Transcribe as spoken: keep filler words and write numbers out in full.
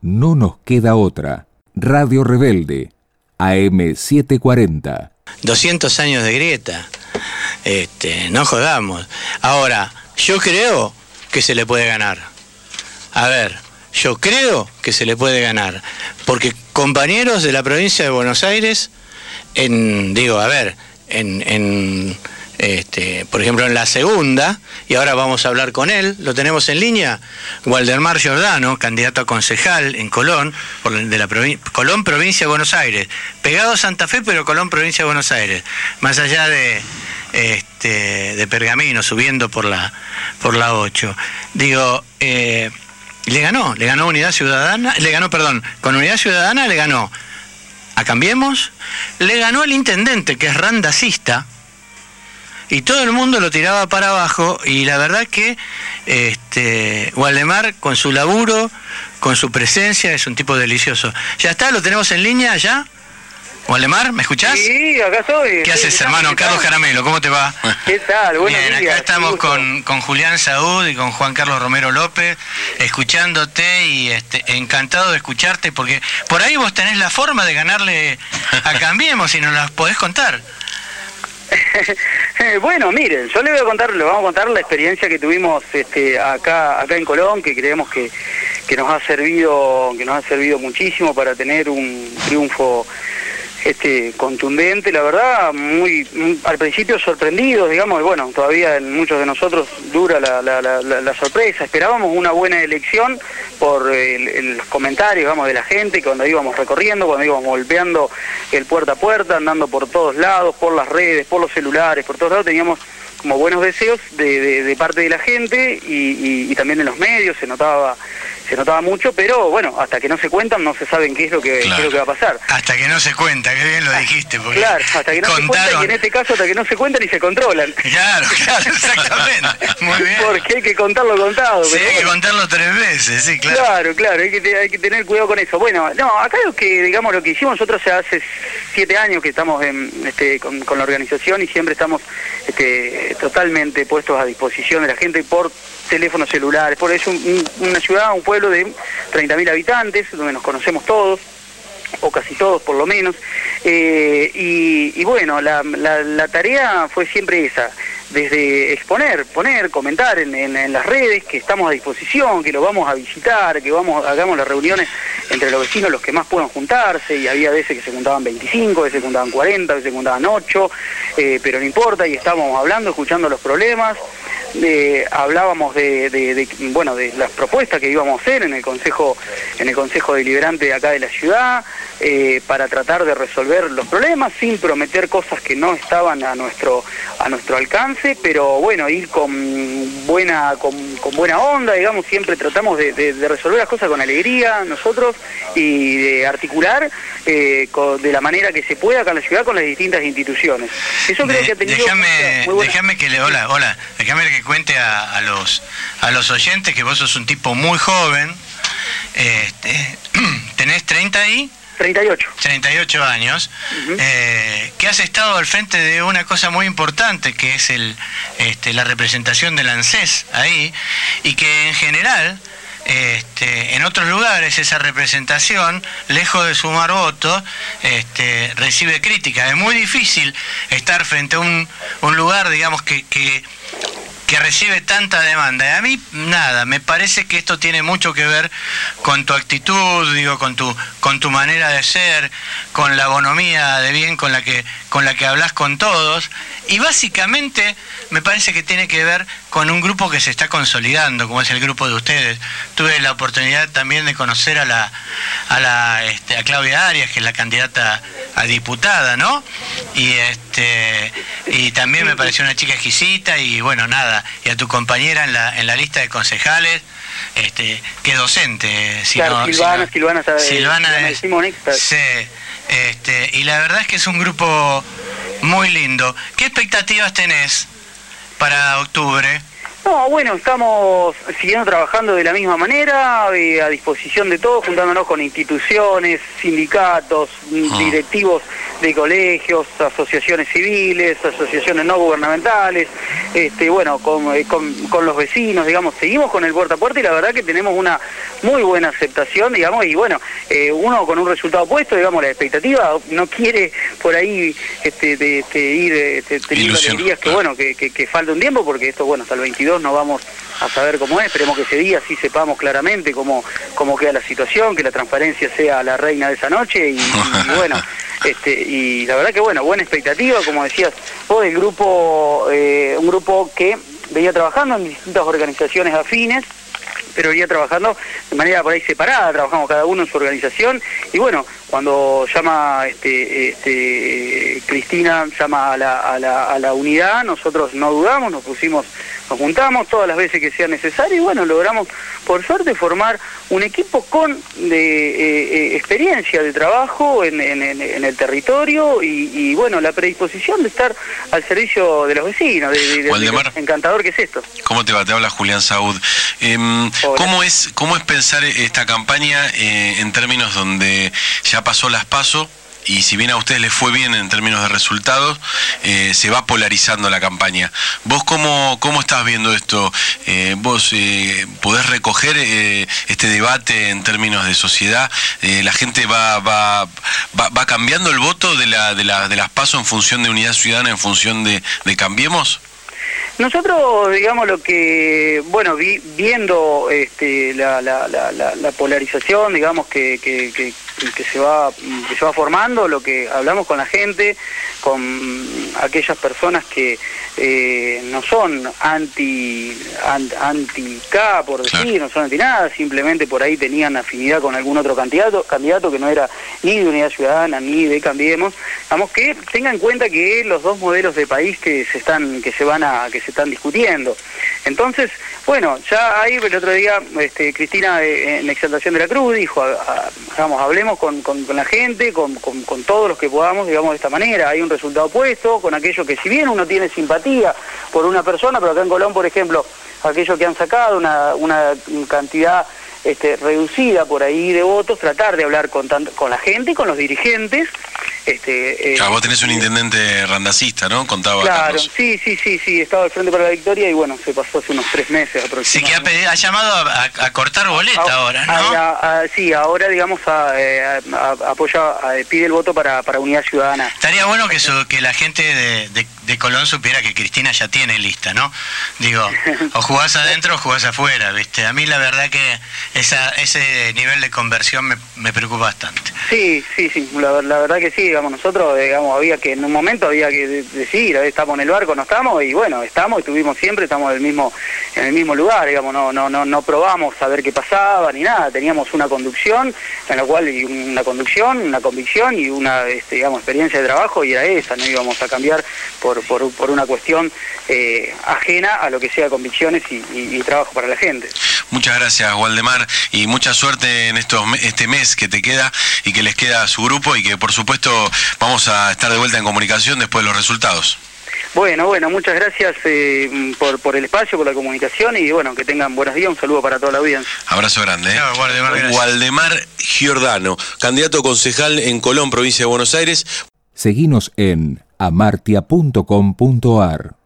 no nos queda otra. Radio Rebelde, A M setecientos cuarenta. doscientos años de grieta. Este, no jodamos. Ahora, yo creo que se le puede ganar. A ver, yo creo que se le puede ganar. Porque compañeros de la provincia de Buenos Aires, en, digo, a ver, en... en Este, por ejemplo, en la segunda, y ahora vamos a hablar con él, lo tenemos en línea, Waldemar Giordano, candidato a concejal en Colón, por, de la provi- Colón, provincia de Buenos Aires, pegado a Santa Fe, pero Colón, provincia de Buenos Aires, más allá de, este, de Pergamino, subiendo por la, por la ocho. Digo, eh, le ganó, le ganó Unidad Ciudadana, le ganó, perdón, con Unidad Ciudadana le ganó a Cambiemos, le ganó al intendente, que es randacista, y todo el mundo lo tiraba para abajo, y la verdad que este, Waldemar, con su laburo, con su presencia, es un tipo delicioso. ¿Ya está? ¿Lo tenemos en línea ya? Waldemar, ¿me escuchás? Sí, acá estoy. ¿Qué haces, hermano? Carlos Jaramelo, ¿cómo te va? ¿Qué tal? Buenos Bien, días. acá estamos con, con Julián Saúd y con Juan Carlos Romero López, escuchándote y este, encantado de escucharte, porque por ahí vos tenés la forma de ganarle a Cambiemos y nos las podés contar. Bueno, miren, yo le voy a contar, le vamos a contar la experiencia que tuvimos este, acá, acá en Colón, que creemos que, que nos ha servido, que nos ha servido muchísimo para tener un triunfo este contundente, la verdad, muy, muy al principio sorprendidos, digamos, y bueno, todavía en muchos de nosotros dura la, la, la, la sorpresa. Esperábamos una buena elección por el, el, los comentarios, digamos, de la gente, cuando íbamos recorriendo, cuando íbamos golpeando el puerta a puerta, andando por todos lados, por las redes, por los celulares, por todos lados, teníamos como buenos deseos de, de, de parte de la gente y, y, y también en los medios se notaba se notaba mucho, pero bueno, hasta que no se cuentan no se saben qué es lo que, claro, qué es lo que va a pasar. Hasta que no se cuenta, qué bien lo dijiste. Porque claro, hasta que no contaron... se cuentan, y en este caso hasta que no se cuentan y se controlan. Claro, claro, exactamente. Muy bien. Porque hay que contarlo contado. Sí, pero hay bueno. que contarlo tres veces, sí, claro. Claro, claro, hay que, hay que tener cuidado con eso. Bueno, no, acá lo que, digamos, lo que hicimos nosotros ya hace siete años que estamos en, este, con, con la organización y siempre estamos este, totalmente puestos a disposición de la gente por teléfonos celulares, por eso un, una ciudad, un pueblo de treinta mil habitantes, donde nos conocemos todos, o casi todos por lo menos, eh, y, y bueno, la, la, la tarea fue siempre esa, desde exponer, poner, comentar en, en, en las redes que estamos a disposición, que lo vamos a visitar, que vamos hagamos las reuniones entre los vecinos, los que más puedan juntarse, y había veces que se juntaban veinticinco, veces se juntaban cuarenta, veces se juntaban ocho, eh, pero no importa, y estábamos hablando, escuchando los problemas. Eh, hablábamos de, de, de bueno de las propuestas que íbamos a hacer en el consejo en el consejo deliberante de acá de la ciudad eh, para tratar de resolver los problemas sin prometer cosas que no estaban a nuestro a nuestro alcance, pero bueno, ir con buena con, con buena onda, digamos, siempre tratamos de, de, de resolver las cosas con alegría nosotros y de articular eh, con, de la manera que se pueda acá en la ciudad con las distintas instituciones. Eso creo de, que ha tenido déjame, muy buena... déjame que le hola hola déjame que cuente a, a los a los oyentes que vos sos un tipo muy joven, este, tenés treinta y treinta y ocho treinta y ocho años, uh-huh. eh, que has estado al frente de una cosa muy importante que es el este, la representación del ANSES ahí, y que en general Este, en otros lugares esa representación, lejos de sumar votos, este, recibe crítica. Es muy difícil estar frente a un, un lugar, digamos, que, que, que recibe tanta demanda. Y a mí, nada, me parece que esto tiene mucho que ver con tu actitud, digo, con tu, con tu manera de ser, con la bonomía de bien con la que, con la que hablas con todos, y básicamente me parece que tiene que ver con un grupo que se está consolidando, como es el grupo de ustedes. Tuve la oportunidad también de conocer a la a la este, a Claudia Arias, que es la candidata a diputada, ¿no? Y este y también me pareció una chica exquisita, y bueno, nada, y a tu compañera en la en la lista de concejales, este, que docente, si claro, no, Silvana, si no, Silvana, Silvana, Silvana es, Silvana sí, este, y la verdad es que es un grupo muy lindo. ¿Qué expectativas tenés para octubre? No, bueno, estamos siguiendo trabajando de la misma manera, eh, a disposición de todos, juntándonos con instituciones, sindicatos, ah. directivos de colegios, asociaciones civiles, asociaciones no gubernamentales, este, bueno, con, eh, con, con los vecinos, digamos, seguimos con el puerta a puerta y la verdad que tenemos una muy buena aceptación, digamos, y bueno, eh, uno con un resultado puesto, digamos, la expectativa no quiere por ahí este, de, de ir este, teniendo alegrías que, bueno, que, que, que falta un tiempo, porque esto, bueno, hasta el veintidós no vamos a saber cómo es, esperemos que ese día sí sepamos claramente cómo, cómo queda la situación, que la transparencia sea la reina de esa noche y, y bueno, este, y la verdad que bueno, buena expectativa, como decías vos, del grupo, eh, un grupo que venía trabajando en distintas organizaciones afines, pero venía trabajando de manera por ahí separada, trabajamos cada uno en su organización, y bueno, cuando llama este, este, Cristina, llama a la, a, la, a la unidad, nosotros no dudamos, nos pusimos, nos juntamos todas las veces que sea necesario, y bueno, logramos por suerte formar un equipo con de, eh, experiencia de trabajo en, en, en el territorio, y, y bueno, la predisposición de estar al servicio de los vecinos, de, de, de, de lo encantador que es esto. ¿Cómo te va? Te habla Julián Saúd. Eh, ¿cómo, es, ¿Cómo es pensar esta campaña eh, en términos donde ya pasó las PASO y si bien a ustedes les fue bien en términos de resultados, eh, se va polarizando la campaña? ¿Vos cómo, cómo estás viendo esto? Eh, ¿Vos eh, podés recoger eh, este debate en términos de sociedad? Eh, ¿La gente va, va, va, va cambiando el voto de, la, de, la, de las PASO en función de Unidad Ciudadana, en función de, de Cambiemos? Nosotros, digamos, lo que, bueno, vi, viendo este, la, la, la, la polarización, digamos, que, que, que, que, se va, que se va formando, lo que hablamos con la gente, con aquellas personas que eh, no son anti, anti-K, por decir, claro, no son anti nada, simplemente por ahí tenían afinidad con algún otro candidato, candidato que no era ni de Unidad Ciudadana ni de Cambiemos, digamos, que tengan en cuenta que los dos modelos de país que se están, que se van a, que se están discutiendo. Entonces, bueno, ya ahí el otro día este, Cristina eh, en Exaltación de la Cruz dijo, a, a, digamos, hablemos con, con, con la gente, con, con, con todos los que podamos, digamos, de esta manera. Hay un resultado puesto, con aquellos que si bien uno tiene simpatía por una persona, pero acá en Colón, por ejemplo, aquellos que han sacado una, una cantidad este, reducida por ahí de votos, tratar de hablar con, tant con la gente y con los dirigentes. Este, eh, claro, vos tenés un intendente randacista, ¿no? Contaba Claro, Carlos. sí, sí, sí, sí, estaba al Frente para la Victoria y bueno, se pasó hace unos tres meses aproximadamente. Sí, que ha, pedido, ha llamado a, a, a cortar boleta a, ahora, ¿no? A, a, a, sí, ahora, digamos, a, a, a, apoya, a, pide el voto para, para Unidad Ciudadana. Estaría bueno que, su, que la gente de, de, de Colón supiera que Cristina ya tiene lista, ¿no? Digo, o jugás adentro o jugás afuera, ¿viste? A mí la verdad que esa, ese nivel de conversión me, me preocupa bastante. Sí, sí, sí, la, la verdad que sí, digamos, nosotros, digamos, había que, en un momento había que decidir, estamos en el barco, no estamos, y bueno, estamos, estuvimos siempre, estamos en el mismo, en el mismo lugar, digamos, no, no, no, no probamos a ver qué pasaba, ni nada, teníamos una conducción, en la cual, y una conducción, una convicción y una, este, digamos, experiencia de trabajo, y era esa, no íbamos a cambiar por, por, por una cuestión eh, ajena a lo que sea convicciones y, y, y trabajo para la gente. Muchas gracias, Waldemar, y mucha suerte en estos este mes que te queda y que les queda a su grupo, y que por supuesto vamos a estar de vuelta en comunicación después de los resultados. Bueno, bueno, muchas gracias eh, por, por el espacio, por la comunicación, y bueno, que tengan buenos días, un saludo para toda la audiencia. Abrazo grande. ¿eh? No, Waldemar, Waldemar Giordano, candidato concejal en Colón, provincia de Buenos Aires. Seguinos en amartia punto com punto ar.